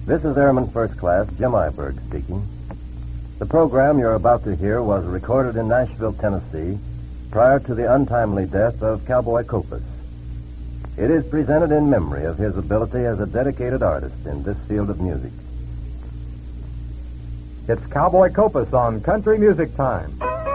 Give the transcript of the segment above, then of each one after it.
This is Airman First Class Jim Iberg speaking. The program you're about to hear was recorded in Nashville, Tennessee, prior to the untimely death of Cowboy Copas. It is presented in memory of his ability as a dedicated artist in this field of music. It's Cowboy Copas on Country Music Time.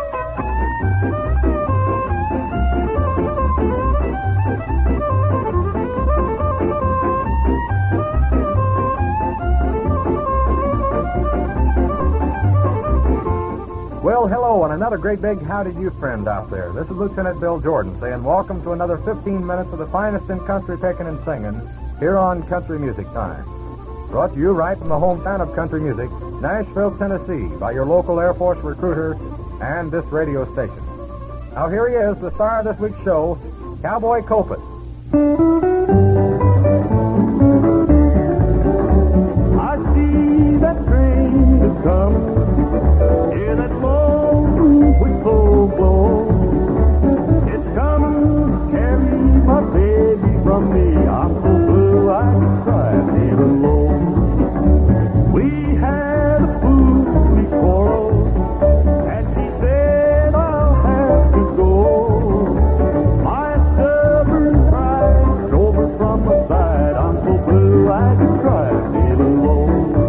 Well, hello, and another great big howdy to you friend out there. This is Lieutenant Bill Jordan saying welcome to another 15 minutes of the finest in country picking and singing here on Country Music Time. Brought to you right from the hometown of country music, Nashville, Tennessee, by your local Air Force recruiter and this radio station. Now here he is, the star of this week's show, Cowboy Copas. I see that train is coming. Hear that long whistle blow. It's coming to carry my baby from me. I'm so blue I can cry even low. We had a foolish quarrel, and she said I'll have to go. My stubborn pride drove her from my side. I'm so blue I can cry even low.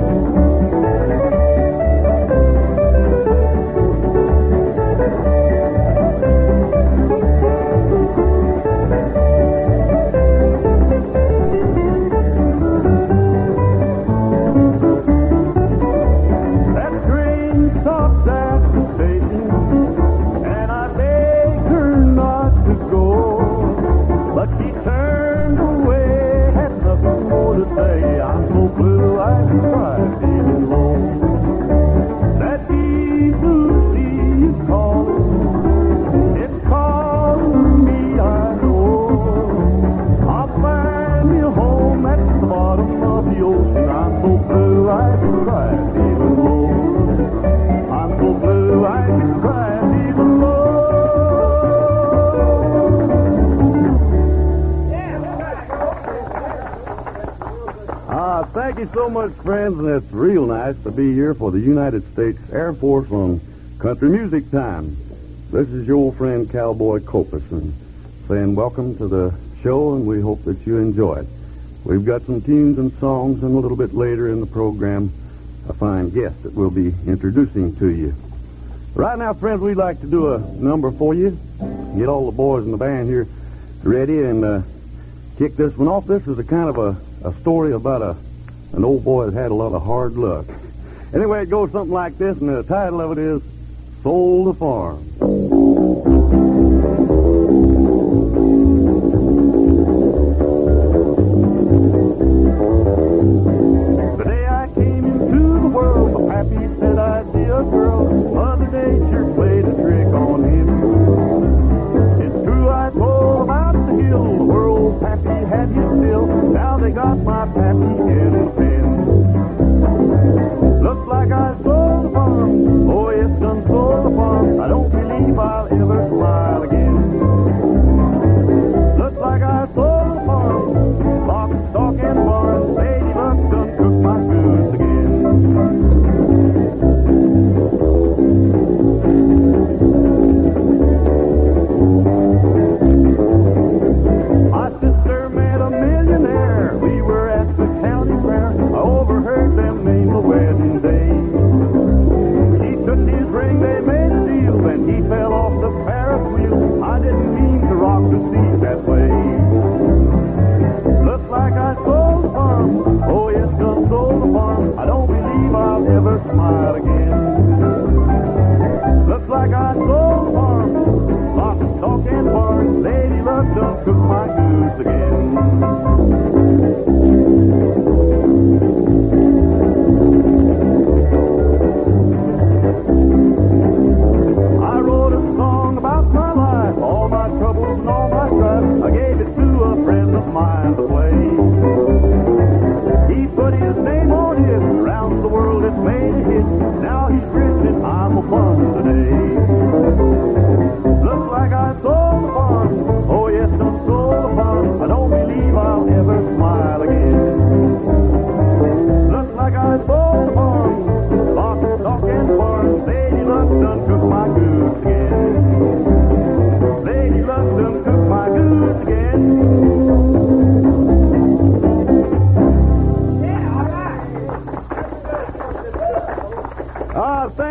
Thank you so much, friends, and it's real nice to be here for the United States Air Force on Country Music Time. This is your old friend Cowboy Copas, and saying welcome to the show, and we hope that you enjoy it. We've got some tunes and songs, and a little bit later in the program, a fine guest that we'll be introducing to you. Right now, friends, we'd like to do a number for you. Get all the boys in the band here ready and kick this one off. This is a kind of a story about an old boy that had a lot of hard luck. Anyway, it goes something like this, and the title of it is Sold the Farm. The day I came into the world, the pappy said I'd be a girl. Mother Nature played a trick on him. It's true I told about the hill, the world pappy had you still. Now they got my pappy in his pen. Looks like I sold the farm. Oh, yes, done sold the farm. I don't believe I'll ever smile again. Looks like I sold the farm. Lock, stock, and barn. Lady Luck done cooked my goods again. My sister met a millionaire. We were at the county fair. I overheard them name the wedding day. He took his ring, they made a deal, and he fell off the Ferris wheel. I didn't mean to rock the seat that way. Looks like I sold the farm. Oh, yes, done sold the farm. I don't believe I'll ever smile again. Looks like I sold the farm. Lock, stock, and barn. Lady Luck done cooked my goods again. I wrote a song about my life, all my troubles and all my strife. I gave it to a friend of mine to play. He put his name on it, around the world it made a hit.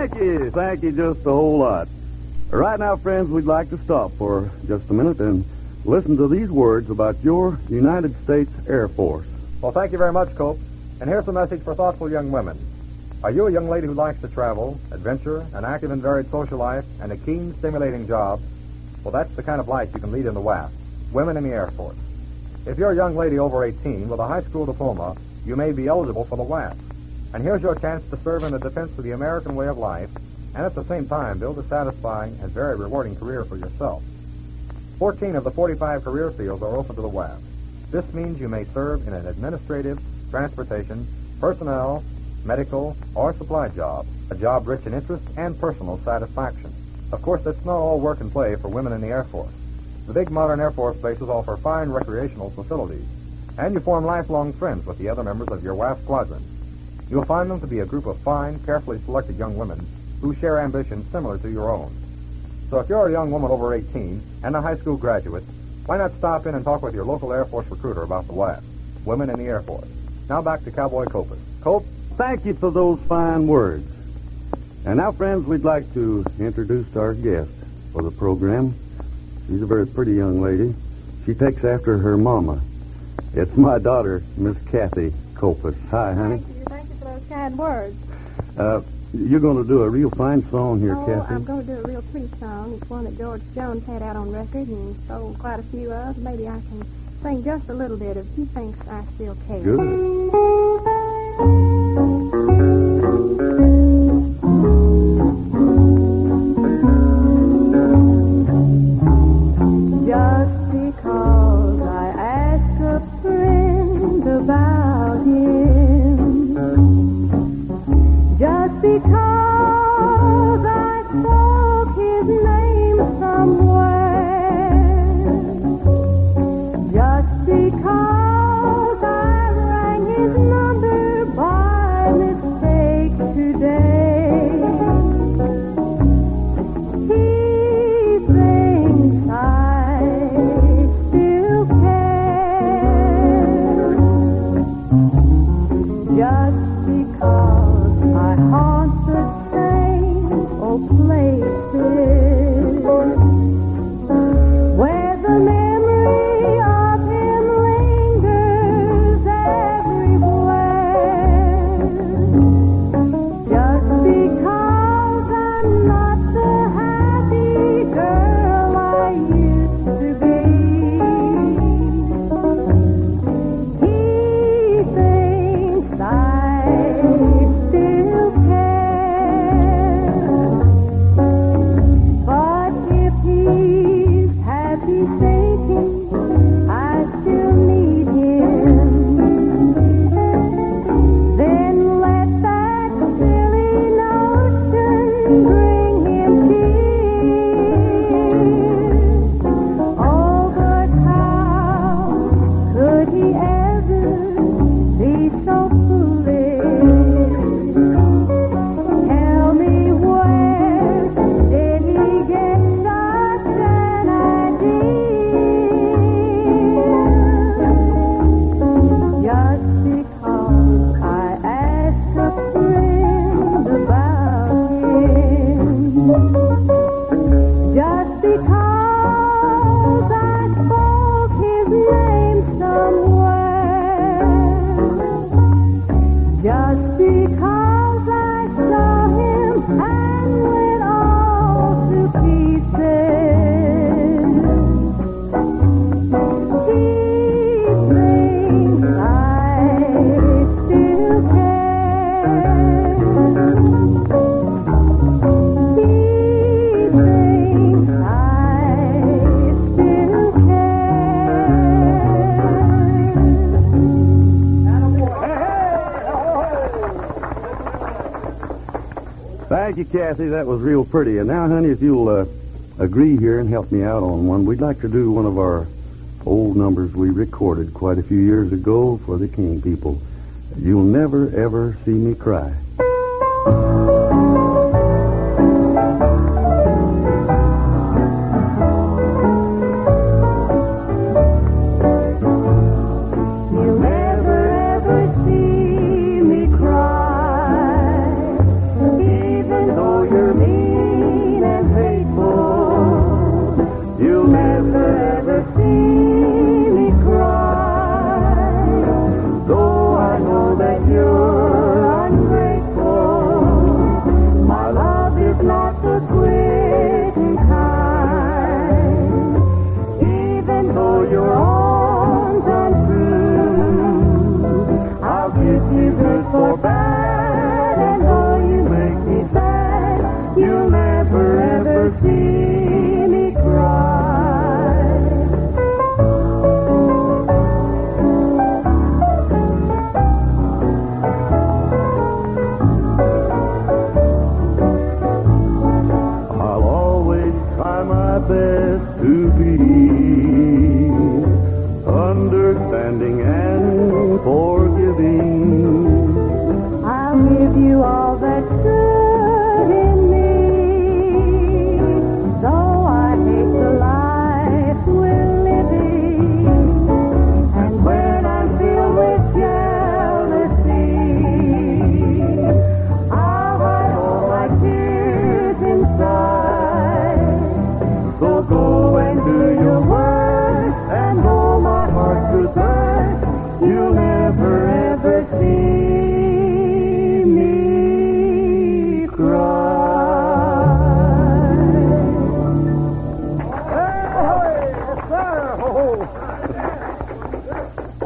Thank you just a whole lot. Right now, friends, we'd like to stop for just a minute and listen to these words about your United States Air Force. Well, thank you very much, Cope. And here's a message for thoughtful young women. Are you a young lady who likes to travel, adventure, an active and varied social life, and a keen, stimulating job? Well, that's the kind of life you can lead in the WAF, Women in the Air Force. If you're a young lady over 18 with a high school diploma, you may be eligible for the WAF. And here's your chance to serve in the defense of the American way of life, and at the same time build a satisfying and very rewarding career for yourself. 14 of the 45 career fields are open to the WAF. This means you may serve in an administrative, transportation, personnel, medical, or supply job, a job rich in interest and personal satisfaction. Of course, that's not all work and play for women in the Air Force. The big modern Air Force bases offer fine recreational facilities, and you form lifelong friends with the other members of your WAF squadron. You'll find them to be a group of fine, carefully selected young women who share ambitions similar to your own. So if you're a young woman over 18 and a high school graduate, why not stop in and talk with your local Air Force recruiter about the WAF, Women in the Air Force. Now back to Cowboy Copas. Cope? Thank you for those fine words. And now, friends, we'd like to introduce our guest for the program. She's a very pretty young lady. She takes after her mama. It's my daughter, Miss Kathy Copas. Hi, honey. Thank you for those kind words. You're going to do a real fine song here, Kathy. I'm going to do a real pretty song. It's one that George Jones had out on record and sold quite a few of. Maybe I can sing just a little bit if he thinks I still care. Good. Just because I asked a friend about him, just because I spoke his name somewhere, just because I rang his number by mistake today, he thinks I still care. Just because I haunt the same old places where the memory of him lingers everywhere. Just because I'm not the happy girl I used to be, he thinks I still care. But if he's happy thinking I still need him, then let that silly notion bring him tears. Oh, but how could he ever be so foolish? Tell me, where did he get such an idea? Just because I asked a friend about him, just because I spoke his name somewhere, just because I saw him and went all to pieces, he thinks I still care. He thinks I still Thank you, Kathy. That was real pretty. And now, honey, if you'll agree here and help me out on one, we'd like to do one of our old numbers we recorded quite a few years ago for the King people. You'll never, ever see me cry. You'll never ever see me cry, even though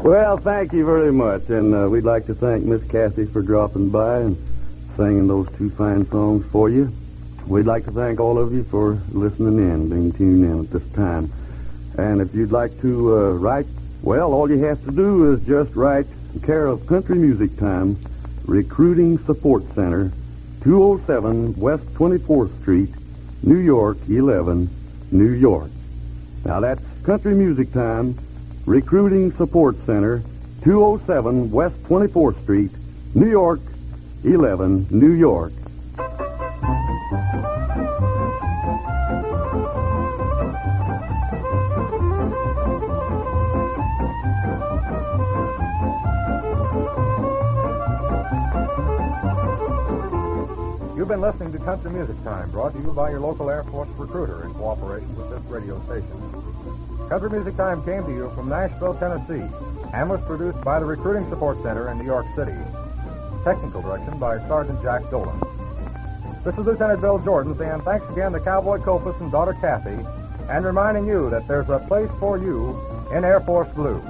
Well, thank you very much. And we'd like to thank Miss Kathy for dropping by and singing those two fine songs for you. We'd like to thank all of you for listening in, being tuned in at this time. And if you'd like to write, well, all you have to do is just write care of Country Music Time, Recruiting Support Center, 207 West 24th Street, New York, 11, New York. Now, that's Country Music Time, Recruiting Support Center, 207 West 24th Street, New York, 11, New York. You've been listening to Country Music Time, brought to you by your local Air Force recruiter in cooperation with this radio station. Country Music Time came to you from Nashville, Tennessee, and was produced by the Recruiting Support Center in New York City. Technical direction by Sergeant Jack Dolan. This is Lieutenant Bill Jordan saying thanks again to Cowboy Copas and daughter Kathy, and reminding you that there's a place for you in Air Force Blue.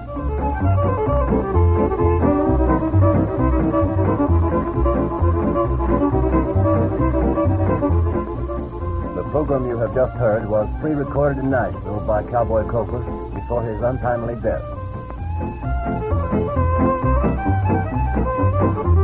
The program you have just heard was pre-recorded in Nashville by Cowboy Copas before his untimely death.